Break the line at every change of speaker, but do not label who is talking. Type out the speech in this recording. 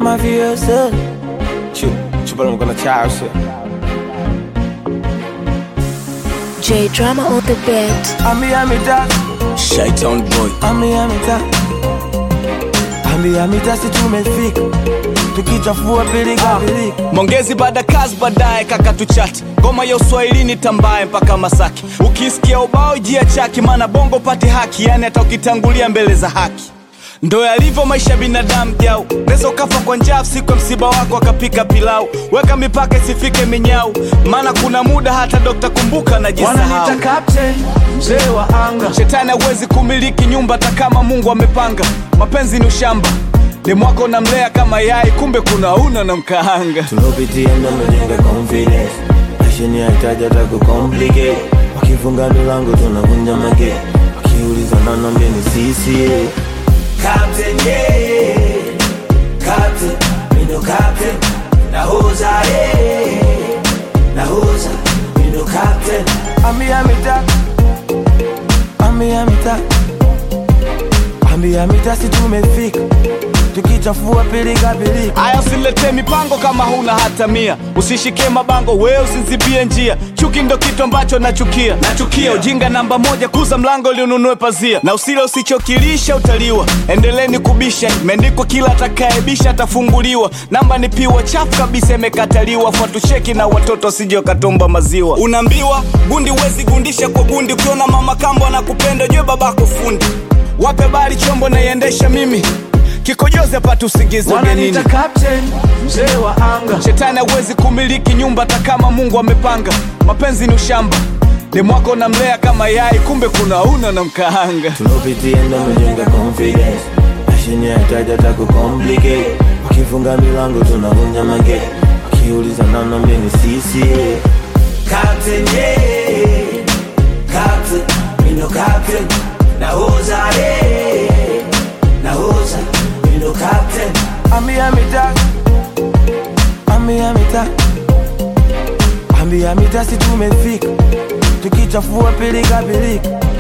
mafioso. But I'm gonna try shit.
J Drama on the beat.
I'm that.
Shaitan boy.
I'm that. Si tumefika. Tukichafua pilika pilika.
Mongezi baada kazi baadaye kaka tuchati. Ngoma ya Uswahilini tambaye mpaka Masaki. Ukisikia ubao jia chaki maana bongo pati haki, yani hata ukitangulia mbele za haki. Ndo yalivyo maisha binadamu jau. Neza ukafa kwa njaa siku ya msiba wako akapika pilau. Weka mipaka isifike minyau, maana kuna muda hata Dr. Kumbuka anajisahau.
Wananiita captain, mzee wa anga.
Shetani hawezi kumiliki nyumba hata kama Mungu amepanga. Mapenzi ni ushamba, demu wako unamlea kama yai, kumbe kuna una na mkaanga.
Tulopitia ndo mjenga confidence. Maisha ni haitaji hata kucomplicate. Wakifunga milango tunavunja mageti. Wakiuliza nani ambie ni sisi. Captain, yeah. Captain, me no captain. Nahoza, yeah. Nahoza, me no captain. Amita si tumefika. Tukichafua pilika pilika.
Aya usilete mipango kama huna hata mia. Usishike mabango, wewe usinzibie njia. Chuki ndo kitu ambacho nachukia. Nachukia ujinga namba moja, kuza mlango ili ununue pazia. Na usile usichokilisha utaliwa. Endeleni kubisha, imeandikwa kila atakaebisha atafunguliwa. Namba ni piwa chafu kabisa imekataliwa. Fuatu cheki na watoto wasije wakatomba maziwa. Unaambiwa gundi wezi gundisha kwa gundi. Ukiona mama kambo anakupenda jue babako fundi. Wape bali chombo na iendesha mimi. Kikojoze patu usingizi ugenini.
Wananiita captain, mzee wa anga.
Shetani hawezi kumiliki nyumba hata kama Mungu amepanga. Mapenzi ni ushamba, demu wako unamlea kama yai, kumbe kuna una na mkaanga.
Tulopitia ndo mjenga confidence. Maisha ni haitaji hata kucomplicate. Wakifunga milango tunavunja mageti. Wakiuliza nani ambie ni sisi. Captain, yeah. Captain, me no captain. Nahoza, yeah. Nahoza, me no captain. Amita si tumefika. Tukichafua pilika pilika.